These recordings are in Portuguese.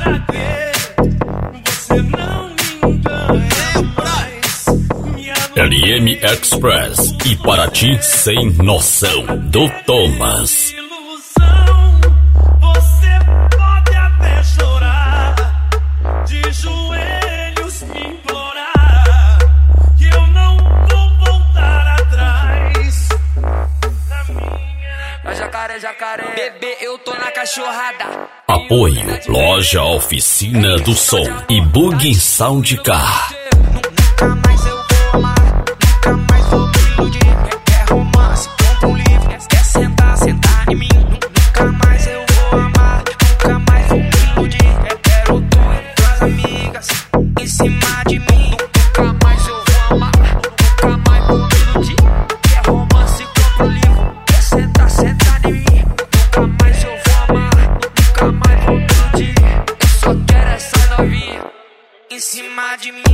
Para quê? Você não me engana mais. LM Express e para ti sem noção do Thomas. Você pode até chorar, de joelhos me implorar, que eu não vou voltar atrás. Jacaré, bebê, eu tô na cachorrada. Apoio Loja Oficina do Som e Bug Sound Car. Nunca mais eu vou amar, nunca mais vou me iludir. Quer romance, compra um livro, quer sentar em mim. Nunca mais eu vou amar, nunca mais vou me iludir. Quero tu e tuas amigas em cima de mim. Nunca mais eu vou amar, nunca mais vou me iludir. Quer romance, compra um livro, quer sentar em mim. Nunca mais eu vou amar, nunca mais vou me iludir. Eu só quero essa novinha em cima de mim.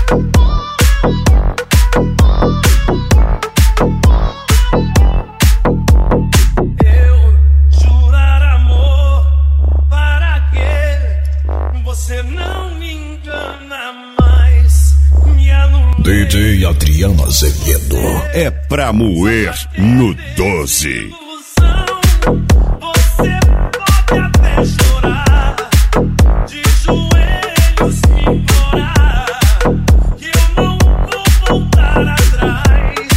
Você não me engana mais. DJ Adriano Azevedo é pra moer no 12. Você pode até chorar, de joelhos me implorar, que eu não vou voltar atrás.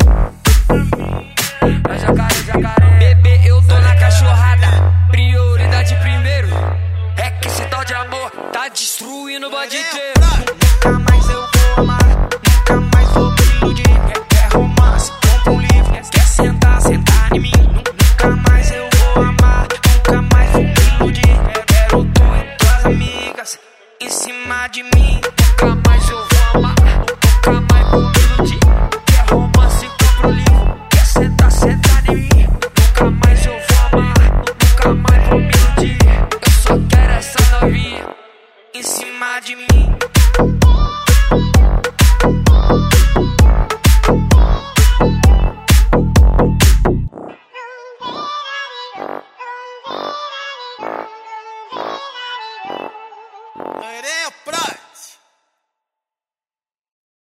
Jacaré, bebê, eu tô na cachorrada. Prioridade primeiro. É que esse tal de amor tá destruindo o bode inteiro. Nunca mais eu vou amar, nunca mais vou me iludir. Quer romance, compra um livro, quer sentar em mim. Nunca mais eu vou amar, nunca mais vou me iludir. Quero tu e tuas amigas em cima de mim. Nunca mais